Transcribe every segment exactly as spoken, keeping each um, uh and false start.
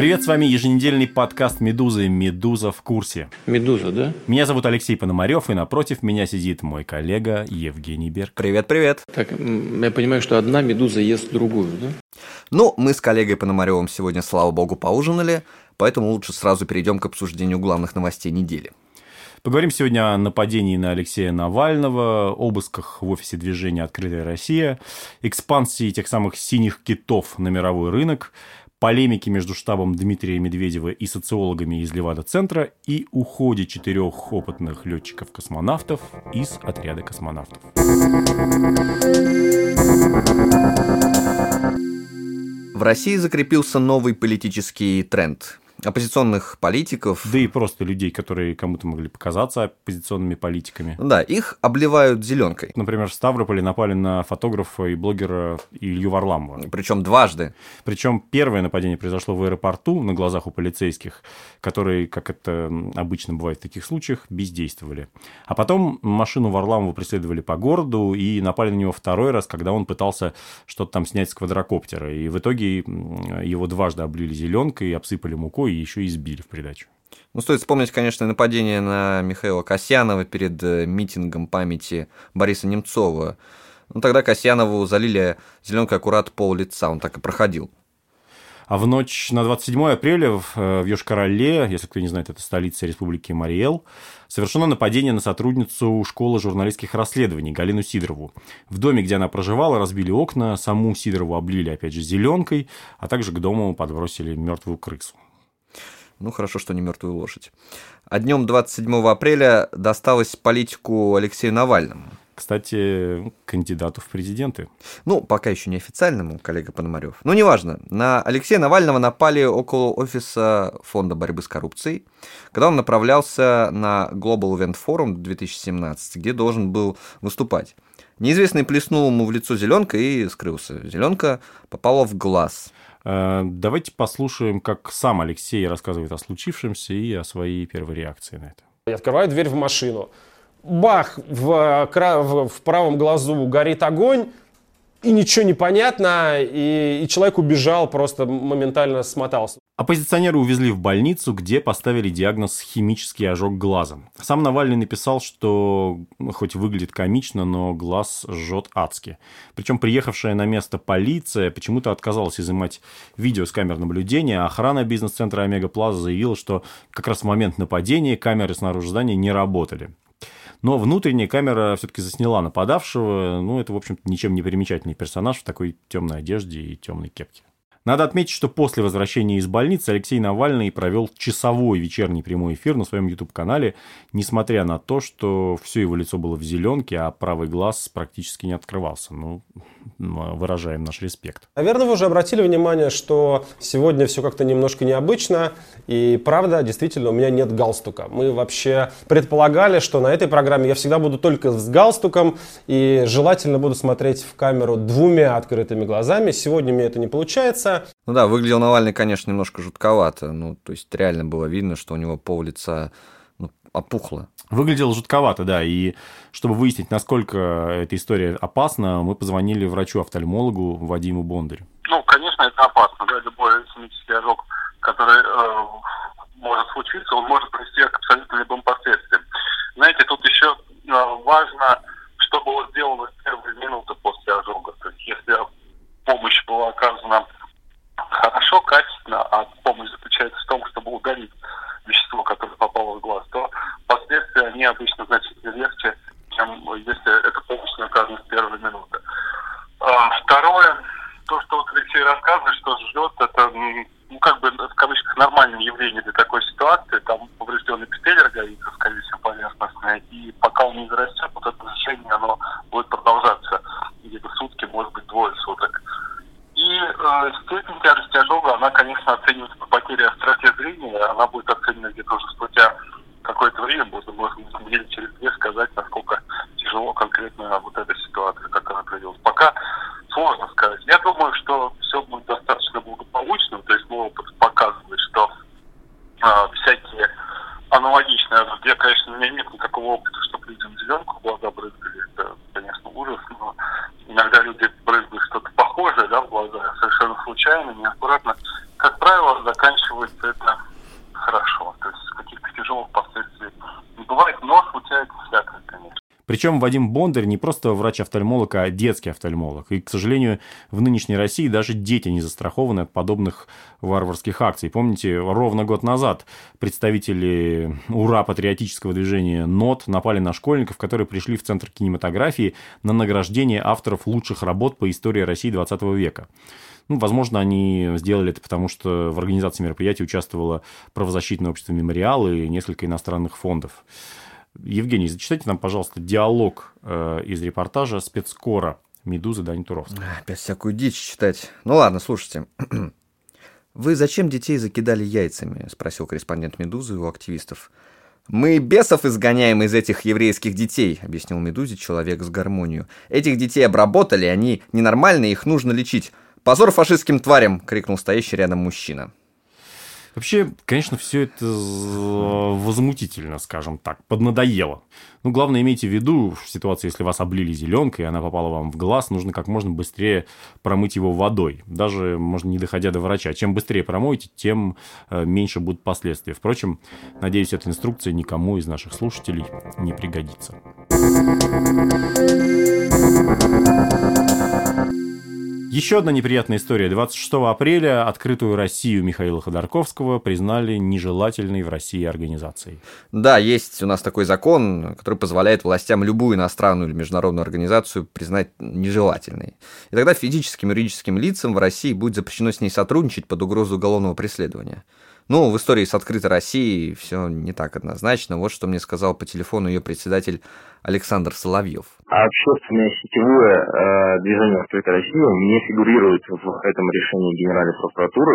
привет, с вами еженедельный подкаст «Медузы». «Медуза в курсе». «Медуза», да? Меня зовут Алексей Пономарев, и напротив меня сидит мой коллега Евгений Берг. Привет-привет. Так, я понимаю, что одна медуза ест другую, да? Ну, мы с коллегой Пономаревым сегодня, слава богу, поужинали, поэтому лучше сразу перейдем к обсуждению главных новостей недели. Поговорим сегодня о нападении на Алексея Навального, обысках в офисе движения «Открытая Россия», экспансии тех самых синих китов на мировой рынок, полемики между штабом Дмитрия Медведева и социологами из Левада-центра и уходе четырех опытных летчиков-космонавтов из отряда космонавтов. В России закрепился новый политический тренд. Оппозиционных политиков... Да и просто людей, которые кому-то могли показаться оппозиционными политиками. Да, их обливают зеленкой. Например, в Ставрополе напали на фотографа и блогера Илью Варламова. Причем дважды. Причем первое нападение произошло в аэропорту на глазах у полицейских, которые, как это обычно бывает в таких случаях, бездействовали. А потом машину Варламова преследовали по городу и напали на него второй раз, когда он пытался что-то там снять с квадрокоптера. И в итоге его дважды облили зеленкой, обсыпали мукой и еще избили в придачу. Ну, стоит вспомнить, конечно, нападение на Михаила Касьянова перед митингом памяти Бориса Немцова. Ну, тогда Касьянову залили зеленкой аккурат пол лица, он так и проходил. А в ночь на двадцать седьмое апреля в Йошкар-Оле, если кто не знает, это столица Республики Мари-Эл, совершено нападение на сотрудницу школы журналистских расследований Галину Сидорову. В доме, где она проживала, разбили окна, саму Сидорову облили, опять же, зеленкой, а также к дому подбросили мертвую крысу. Ну, хорошо, что не мертвую лошадь. А днем двадцать седьмого апреля досталось политику Алексею Навальному. Кстати, кандидату в президенты. Ну, пока еще не официальному, коллега Пономарев. Но неважно. На Алексея Навального напали около офиса Фонда борьбы с коррупцией, когда он направлялся на Global Event Forum две тысячи семнадцать, где должен был выступать. Неизвестный плеснул ему в лицо зеленкой и скрылся. Зеленка попала в глаз. Давайте послушаем, как сам Алексей рассказывает о случившемся и о своей первой реакции на это. Я открываю дверь в машину. Бах! В, в правом глазу горит огонь, и ничего не понятно, и, и человек убежал, просто моментально смотался. Оппозиционеры увезли в больницу, где поставили диагноз «химический ожог глаза». Сам Навальный написал, что хоть выглядит комично, но глаз жжет адски. Причем приехавшая на место полиция почему-то отказалась изымать видео с камер наблюдения, а охрана бизнес-центра «Омега Плаза» заявила, что как раз в момент нападения камеры снаружи здания не работали. Но внутренняя камера все-таки засняла нападавшего. Ну, это, в общем-то, ничем не примечательный персонаж в такой темной одежде и темной кепке. Надо отметить, что после возвращения из больницы Алексей Навальный провел часовой вечерний прямой эфир на своем YouTube-канале, несмотря на то, что все его лицо было в зеленке, а правый глаз практически не открывался. Ну, выражаем наш респект. Наверное, вы уже обратили внимание, что сегодня все как-то немножко необычно. И правда, действительно, у меня нет галстука. Мы вообще предполагали, что на этой программе я всегда буду только с галстуком и желательно буду смотреть в камеру двумя открытыми глазами. Сегодня мне это не получается. Ну да, выглядел Навальный, конечно, немножко жутковато. Ну, то есть реально было видно, что у него пол лица ну, опухло. Выглядело жутковато, да. И чтобы выяснить, насколько эта история опасна, мы позвонили врачу-офтальмологу Вадиму Бондарю. Ну, конечно, это опасно. Да? Любой химический ожог, который э, может случиться, он может привести к абсолютно любым последствиям. Знаете, тут еще э, важно, что было сделано в первые минуты после ожога. То есть, если помощь была оказана хорошо, качественно, а помощь заключается в том, чтобы удалить вещество, которое попало в глаз, то последствия, они обычно значительно легче, чем если эта помощь не оказана в первые минуты. А, второе, то, что вот Алексей рассказывает, что ждет, это, ну, как бы, в кавычках, нормальное явление для такой ситуации. Там поврежденный эпителий роговицы, скорее всего, поверхностная, и пока он не зарастет, вот это решение, оно будет продолжаться где-то сутки, может быть, двое суток. И э, степень тяжести ожога, она, конечно, оценивается по потере остроты зрения, она будет оценена где-то уже спустя какое-то время, можно, можно неделю через две сказать, насколько тяжело конкретно вот эта ситуация, как она произвелась. Пока сложно сказать. Я думаю, что все будет достаточно благополучно, то есть мой опыт показывает, что э, всякие аналогичные ожоги, я, конечно, у меня нет никакого опыта, чтобы людям зеленку в глаза брызгали, это, конечно, ужас, но иногда люди брызгают что-то похожее, да, в глаза, совершенно случайно, неаккуратно, как правило, заканчиваются Причем Вадим Бондарь не просто врач-офтальмолог, а детский офтальмолог. И, к сожалению, в нынешней России даже дети не застрахованы от подобных варварских акций. Помните, ровно год назад представители ура-патриотического движения НОТ напали на школьников, которые пришли в Центр кинематографии на награждение авторов лучших работ по истории России двадцатого века. Ну, возможно, они сделали это потому, что в организации мероприятия участвовало правозащитное общество «Мемориал» и несколько иностранных фондов. Евгений, зачитайте нам, пожалуйста, диалог э, из репортажа спецкора «Медузы» Дани Туровской. Опять всякую дичь читать. Ну ладно, слушайте. «Вы зачем детей закидали яйцами?» – спросил корреспондент «Медузы» у активистов. «Мы бесов изгоняем из этих еврейских детей», — объяснил «Медузе» человек с гармонию. «Этих детей обработали, они ненормальные, их нужно лечить. Позор фашистским тварям!» — крикнул стоящий рядом мужчина. Вообще, конечно, все это возмутительно, скажем так, поднадоело. Ну, главное, имейте в виду, в ситуации, если вас облили зеленкой, и она попала вам в глаз, нужно как можно быстрее промыть его водой. Даже, можно, не доходя до врача. Чем быстрее промоете, тем меньше будут последствия. Впрочем, надеюсь, эта инструкция никому из наших слушателей не пригодится. Еще одна неприятная история. двадцать шестого апреля открытую Россию Михаила Ходорковского признали нежелательной в России организацией. Да, есть у нас такой закон, который позволяет властям любую иностранную или международную организацию признать нежелательной. И тогда физическим и юридическим лицам в России будет запрещено с ней сотрудничать под угрозой уголовного преследования. Ну, в истории с открытой Россией все не так однозначно. Вот что мне сказал по телефону ее председатель Александр Соловьев. Общественное сетевое э, движение «Открытая Россия» не фигурирует в этом решении Генеральной прокуратуры.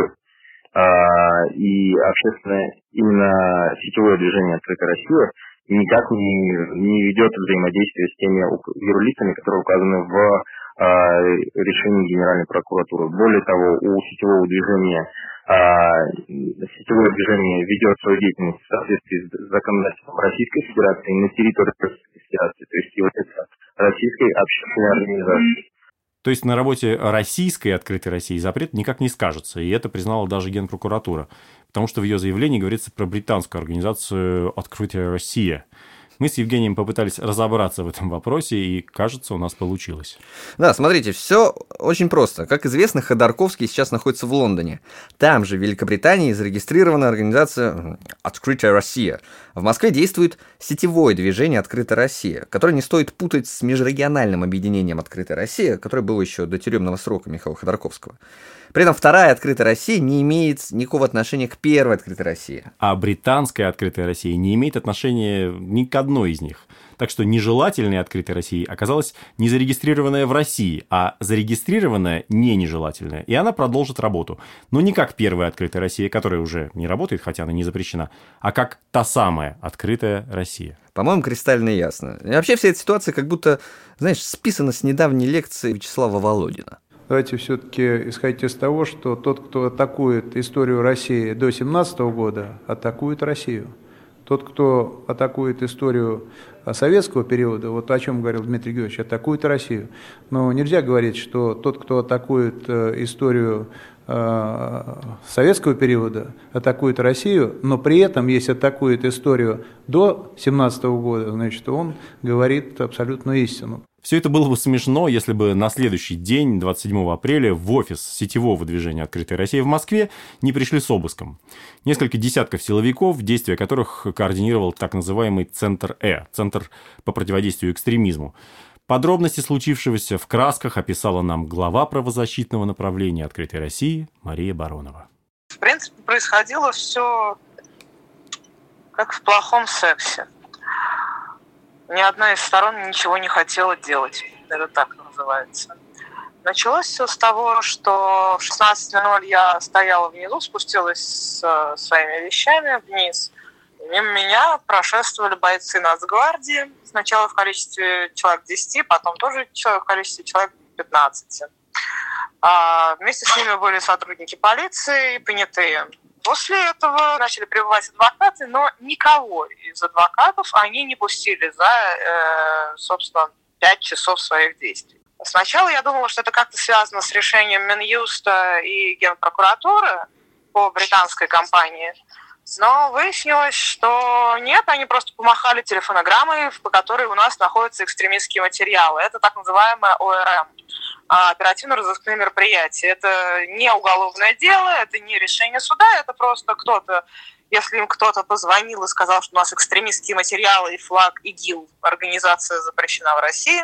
Э, и общественное, именно сетевое движение «Открытая Россия» никак не, не ведет взаимодействие с теми юрлицами, которые указаны в э, решении Генеральной прокуратуры. Более того, у сетевого движения сетевое движение ведет свою деятельность в соответствии с законодательством Российской Федерации на территории Российской Федерации, то есть является российской общественной организацией. То есть на работе российской «Открытой России» запрет никак не скажется, и это признала даже Генпрокуратура, потому что в ее заявлении говорится про британскую организацию «Открытая Россия». Мы с Евгением попытались разобраться в этом вопросе, и, кажется, у нас получилось. Да, смотрите, все очень просто. Как известно, Ходорковский сейчас находится в Лондоне. Там же, в Великобритании, зарегистрирована организация «Открытая Россия». В Москве действует сетевое движение «Открытая Россия», которое не стоит путать с межрегиональным объединением «Открытая Россия», которое было еще до тюремного срока Михаила Ходорковского. При этом вторая «Открытая Россия» не имеет никакого отношения к первой «Открытой России». А британская «Открытая Россия» не имеет отношения ни к одной из них. Так что нежелательной «Открытой Россией» оказалась не зарегистрированная в России, а зарегистрированная не нежелательная. И она продолжит работу. Но не как первая «Открытая Россия», которая уже не работает, хотя она не запрещена, а как та самая «Открытая Россия». По-моему, кристально ясно. И вообще вся эта ситуация как будто, знаешь, списана с недавней лекции Вячеслава Володина. Давайте все-таки исходить из того, что тот, кто атакует историю России до семнадцатого года, атакует Россию. Тот, кто атакует историю советского периода, вот о чем говорил Дмитрий Георгиевич, атакует Россию. Но нельзя говорить, что тот, кто атакует историю советского периода, атакует Россию, но при этом, если атакует историю до семнадцатого года, значит, он говорит абсолютную истину. Все это было бы смешно, если бы на следующий день, двадцать седьмого апреля, в офис сетевого движения «Открытая Россия» в Москве не пришли с обыском. Несколько десятков силовиков, действия которых координировал так называемый Центр Э, Центр по противодействию экстремизму. Подробности случившегося в красках описала нам глава правозащитного направления «Открытой России» Мария Баронова. В принципе, происходило все как в плохом сексе. Ни одна из сторон ничего не хотела делать. Это так называется. Началось все с того, что в шестнадцать ноль я стояла внизу, спустилась с своими вещами вниз. Мимо меня прошествовали бойцы Нацгвардии. Сначала в количестве человек десять, потом тоже в количестве человек пятнадцать. А вместе с ними были сотрудники полиции и понятые. После этого начали прибывать адвокаты, но никого из адвокатов они не пустили за, э, собственно, пять часов своих действий. Сначала я думала, что это как-то связано с решением Минюста и Генпрокуратуры по британской компании, Но выяснилось, что нет, они просто помахали телефонограммой, по которой у нас находятся экстремистские материалы. Это так называемое О Р М, оперативно-розыскные мероприятия. Это не уголовное дело, это не решение суда, это просто кто-то, если им кто-то позвонил и сказал, что у нас экстремистские материалы и флаг ИГИЛ, организация запрещена в России,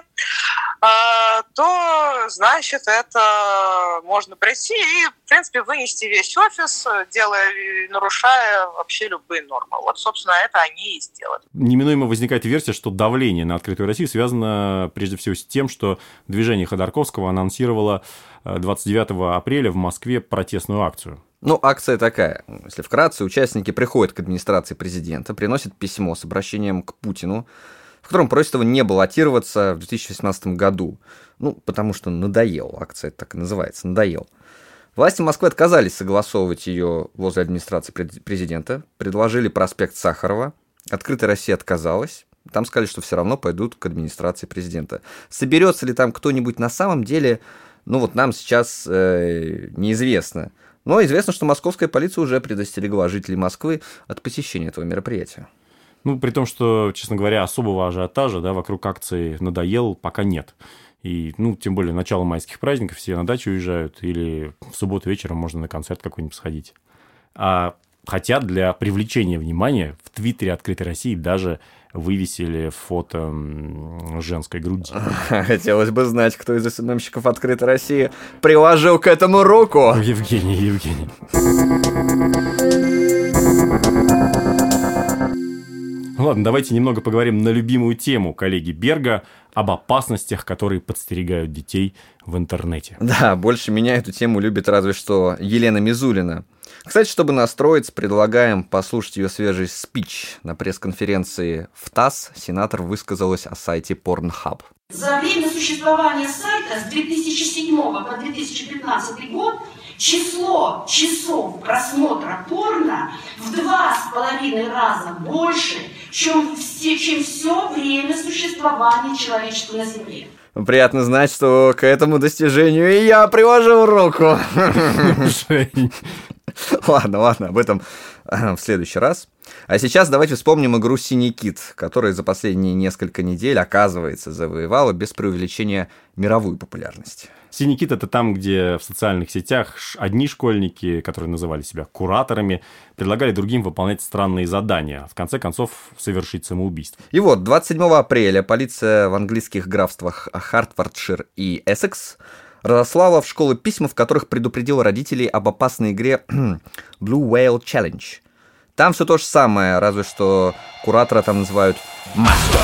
то, значит, это можно прийти и, в принципе, вынести весь офис, делая, нарушая вообще любые нормы. Вот, собственно, это они и сделали. Неминуемо возникает версия, что давление на открытую Россию связано прежде всего с тем, что движение Ходорковского анонсировало двадцать девятого апреля в Москве протестную акцию. Ну, акция такая. Если вкратце, участники приходят к администрации президента, приносят письмо с обращением к Путину, в котором просят его не баллотироваться в две тысячи восемнадцатом году. Ну, потому что надоел. Акция так и называется. Надоел. Власти Москвы отказались согласовывать ее возле администрации президента, предложили проспект Сахарова. Открытая Россия отказалась. Там сказали, что все равно пойдут к администрации президента. Соберется ли там кто-нибудь на самом деле, ну вот нам сейчас э, неизвестно. Но известно, что московская полиция уже предостерегла жителей Москвы от посещения этого мероприятия. Ну, при том, что, честно говоря, особого ажиотажа, да, вокруг акции «Надоел» пока нет. И, ну, тем более, начало майских праздников, все на дачу уезжают, или в субботу вечером можно на концерт какой-нибудь сходить. А хотя для привлечения внимания в Твиттере «Открытой России» даже вывесили фото женской груди. Хотелось бы знать, кто из СММщиков «Открытой России» приложил к этому руку. Евгений, Евгений. Ладно, давайте немного поговорим на любимую тему коллеги Берга об опасностях, которые подстерегают детей в интернете. Да, больше меня эту тему любит разве что Елена Мизулина. Кстати, чтобы настроиться, предлагаем послушать ее свежий спич. На пресс-конференции в ТАСС сенатор высказалась о сайте Pornhub. За время существования сайта с две тысячи седьмого по две тысячи пятнадцатый год число часов просмотра порно в два с половиной раза больше, чем все, чем все время существования человечества на Земле. Приятно знать, что к этому достижению и я приложил руку. Ладно, ладно, об этом в следующий раз. А сейчас давайте вспомним игру «Синий кит», которая за последние несколько недель, оказывается, завоевала без преувеличения мировую популярность. «Синий кит» — это там, где в социальных сетях одни школьники, которые называли себя кураторами, предлагали другим выполнять странные задания, в конце концов совершить самоубийство. И вот, двадцать седьмого апреля полиция в английских графствах Хартфордшир и Эссекс разослала в школы письма, в которых предупредила родителей об опасной игре Blue Whale Challenge. Там все то же самое, разве что куратора там называют «мастер».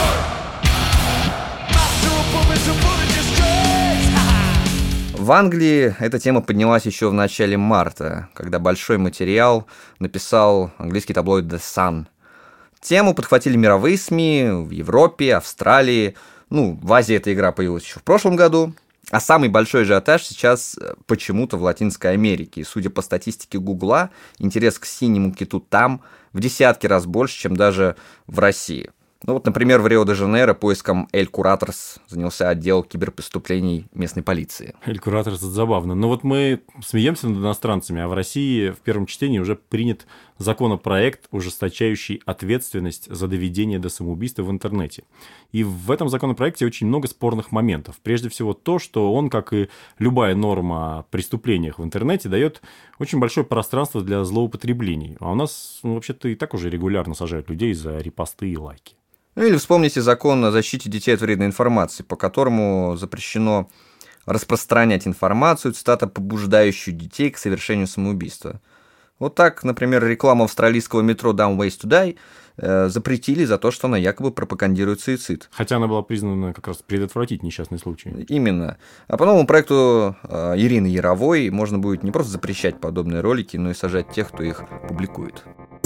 В Англии эта тема поднялась еще в начале марта, когда большой материал написал английский таблоид The Sun. Тему подхватили мировые СМИ в Европе, Австралии. Ну, в Азии эта игра появилась еще в прошлом году. А самый большой ажиотаж сейчас почему-то в Латинской Америке. И, судя по статистике Гугла, интерес к синему киту там в десятки раз больше, чем даже в России. Ну вот, например, в Рио-де-Жанейро поиском Эль Кураторс занялся отдел киберпреступлений местной полиции. Эль Кураторс — это забавно. Но вот мы смеемся над иностранцами, а в России в первом чтении уже принят законопроект, ужесточающий ответственность за доведение до самоубийства в интернете. И в этом законопроекте очень много спорных моментов. Прежде всего то, что он, как и любая норма о преступлениях в интернете, дает очень большое пространство для злоупотреблений. А у нас, ну, вообще-то и так уже регулярно сажают людей за репосты и лайки. Ну или вспомните закон о защите детей от вредной информации, по которому запрещено распространять информацию, цитата, побуждающую детей к совершению самоубийства. Вот так, например, рекламу австралийского метро Dumb Ways to Die э, запретили за то, что она якобы пропагандирует суицид. Хотя она была признана как раз предотвратить несчастный случай. Именно. А по новому проекту э, Ирины Яровой можно будет не просто запрещать подобные ролики, но и сажать тех, кто их публикует.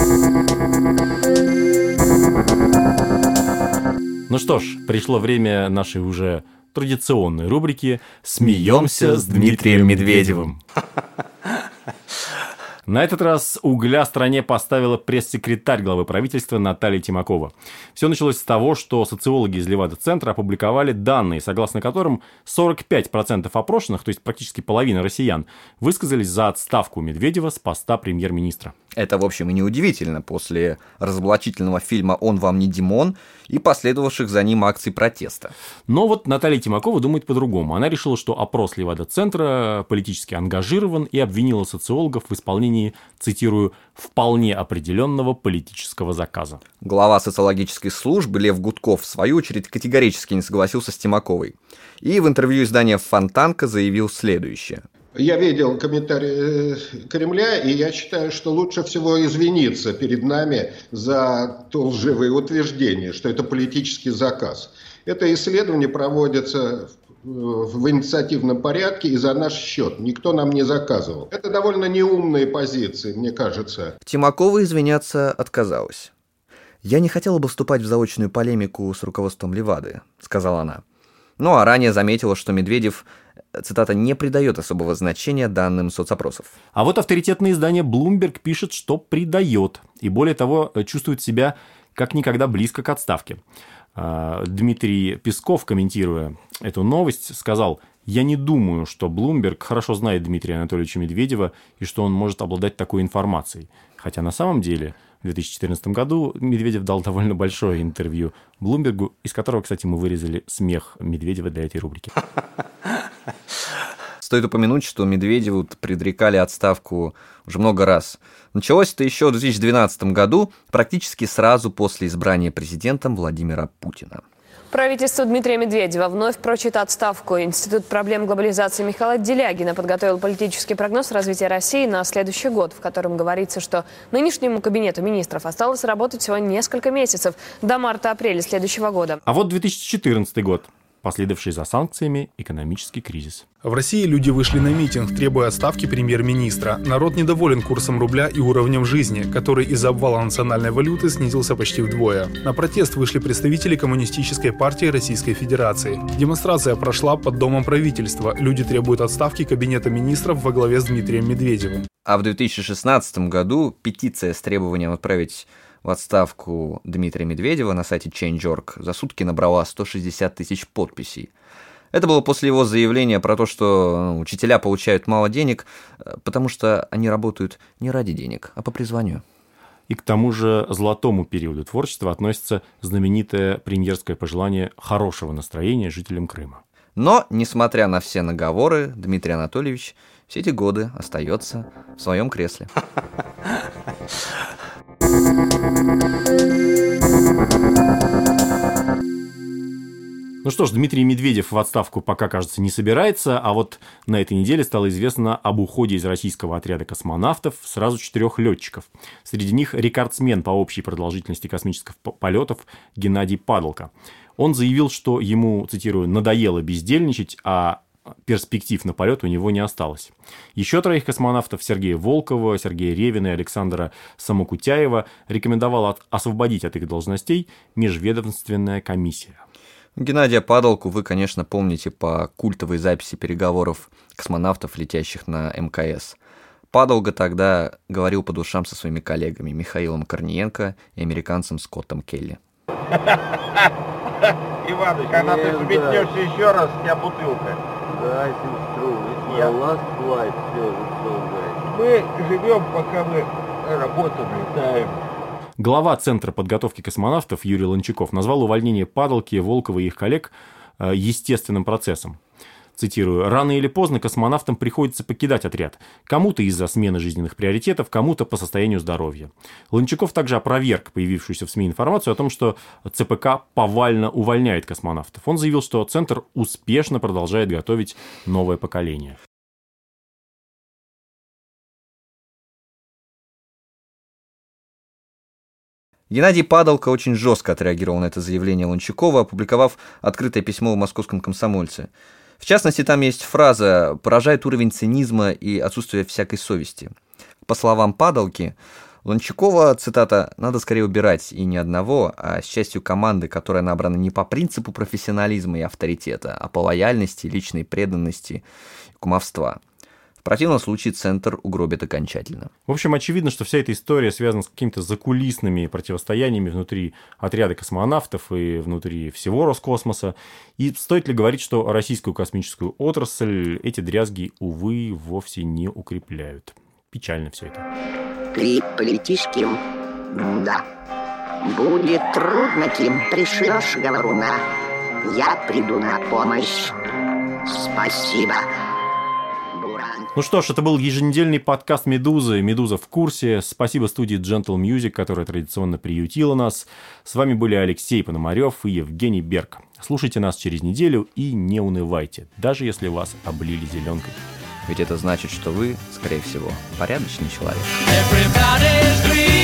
Ну что ж, пришло время нашей уже традиционной рубрики «Смеемся с Дмитрием Медведевым». На этот раз угля стране поставила пресс-секретарь главы правительства Наталья Тимакова. Все началось с того, что социологи из Левада-центра опубликовали данные, согласно которым сорок пять процентов опрошенных, то есть практически половина россиян, высказались за отставку Медведева с поста премьер-министра. Это, в общем, и неудивительно после разоблачительного фильма «Он вам не Димон» и последовавших за ним акций протеста. Но вот Наталья Тимакова думает по-другому. Она решила, что опрос Левада-центра политически ангажирован и обвинила социологов в исполнении, цитирую, «вполне определенного политического заказа». Глава социологической службы Лев Гудков, в свою очередь, категорически не согласился с Тимаковой. И в интервью издания «Фонтанка» заявил следующее. Я видел комментарии Кремля, и я считаю, что лучше всего извиниться перед нами за то лживое утверждение, что это политический заказ. Это исследование проводится в инициативном порядке и за наш счет. Никто нам не заказывал. Это довольно неумные позиции, мне кажется. Тимакова извиняться отказалась. «Я не хотела бы вступать в заочную полемику с руководством Левады», — сказала она. Ну а ранее заметила, что Медведев, цитата, «не придает особого значения данным соцопросов». А вот авторитетное издание Bloomberg пишет, что придает. И более того, чувствует себя как никогда близко к отставке. Дмитрий Песков, комментируя эту новость, сказал: «Я не думаю, что Bloomberg хорошо знает Дмитрия Анатольевича Медведева и что он может обладать такой информацией». Хотя на самом деле в две тысячи четырнадцатом году Медведев дал довольно большое интервью Блумбергу, из которого, кстати, мы вырезали смех Медведева для этой рубрики. Стоит упомянуть, что Медведеву предрекали отставку уже много раз. Началось это еще в две тысячи двенадцатом году, практически сразу после избрания президентом Владимира Путина. Правительство Дмитрия Медведева вновь прочит отставку. Институт проблем глобализации Михаила Делягина подготовил политический прогноз развития России на следующий год, в котором говорится, что нынешнему кабинету министров осталось работать всего несколько месяцев, до марта-апреля следующего года. А вот две тысячи четырнадцатый год, последовавший за санкциями экономический кризис. В России люди вышли на митинг, требуя отставки премьер-министра. Народ недоволен курсом рубля и уровнем жизни, который из-за обвала национальной валюты снизился почти вдвое. На протест вышли представители Коммунистической партии Российской Федерации. Демонстрация прошла под Домом правительства. Люди требуют отставки кабинета министров во главе с Дмитрием Медведевым. А в две тысячи шестнадцатом году петиция с требованием отправить в отставку Дмитрия Медведева на сайте Change точка орг за сутки набрала сто шестьдесят тысяч подписей. Это было после его заявления про то, что ну, учителя получают мало денег, потому что они работают не ради денег, а по призванию. И к тому же золотому периоду творчества относится знаменитое премьерское пожелание хорошего настроения жителям Крыма. Но, несмотря на все наговоры, Дмитрий Анатольевич все эти годы остается в своем кресле. Ну что ж, Дмитрий Медведев в отставку пока, кажется, не собирается, а вот на этой неделе стало известно об уходе из российского отряда космонавтов сразу четырех летчиков. Среди них рекордсмен по общей продолжительности космических полетов Геннадий Падалко. Он заявил, что ему, цитирую, «надоело бездельничать, а перспектив на полет у него не осталось». Еще троих космонавтов, Сергея Волкова, Сергея Ревина и Александра Самокутяева, рекомендовала освободить от их должностей межведомственная комиссия. Геннадия Падалку вы, конечно, помните по культовой записи переговоров космонавтов, летящих на эм ка эс. Падалко тогда говорил по душам со своими коллегами Михаилом Корниенко и американцем Скоттом Келли. Иваныч, когда ты взметнешься еще раз, у тебя бутылка. Да, сестру, last flight, все, мы живем, пока мы работаем, летаем. Глава Центра подготовки космонавтов Юрий Ланчаков назвал увольнение Падалки, Волкова и их коллег естественным процессом. Цитирую: «Рано или поздно космонавтам приходится покидать отряд. Кому-то из-за смены жизненных приоритетов, кому-то по состоянию здоровья». Ланчаков также опроверг появившуюся в СМИ информацию о том, что цэ пэ ка повально увольняет космонавтов. Он заявил, что Центр успешно продолжает готовить новое поколение. Геннадий Падалко очень жестко отреагировал на это заявление Ланчакова, опубликовав открытое письмо в «Московском комсомольце». В частности, там есть фраза «поражает уровень цинизма и отсутствие всякой совести». По словам Падалки, Ланчакова, цитата, «надо скорее убирать и не одного, а с частью команды, которая набрана не по принципу профессионализма и авторитета, а по лояльности, личной преданности и кумовства. В противном случае Центр угробит окончательно». В общем, очевидно, что вся эта история связана с какими-то закулисными противостояниями внутри отряда космонавтов и внутри всего Роскосмоса. И стоит ли говорить, что российскую космическую отрасль эти дрязги, увы, вовсе не укрепляют? Печально все это. Клип полетишь, да. Будет трудно, Ким, пришлешь говоруна. Я приду на помощь. Спасибо. Ну что ж, это был еженедельный подкаст «Медузы». «Медуза в курсе». Спасибо студии Gentle Music, которая традиционно приютила нас. С вами были Алексей Пономарев и Евгений Берг. Слушайте нас через неделю и не унывайте, даже если вас облили зеленкой. Ведь это значит, что вы, скорее всего, порядочный человек.